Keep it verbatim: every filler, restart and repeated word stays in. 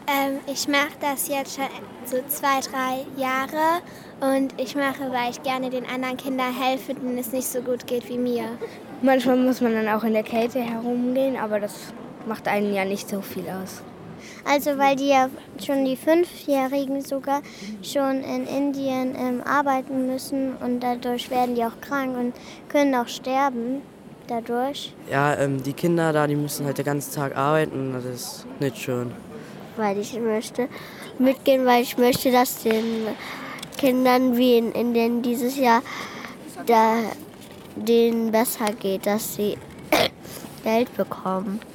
Ähm, ich mache das jetzt schon so zwei, drei Jahre und ich mache, weil ich gerne den anderen Kindern helfe, denen es nicht so gut geht wie mir. Manchmal muss man dann auch in der Kälte herumgehen, aber das macht einen ja nicht so viel aus. Also weil die ja schon die Fünfjährigen sogar schon in Indien ähm, arbeiten müssen und dadurch werden die auch krank und können auch sterben dadurch. Ja, ähm, die Kinder da, die müssen halt den ganzen Tag arbeiten und das ist nicht schön. Weil ich möchte mitgehen, weil ich möchte, dass den Kindern wie in Indien dieses Jahr da, denen besser geht, dass sie Geld bekommen.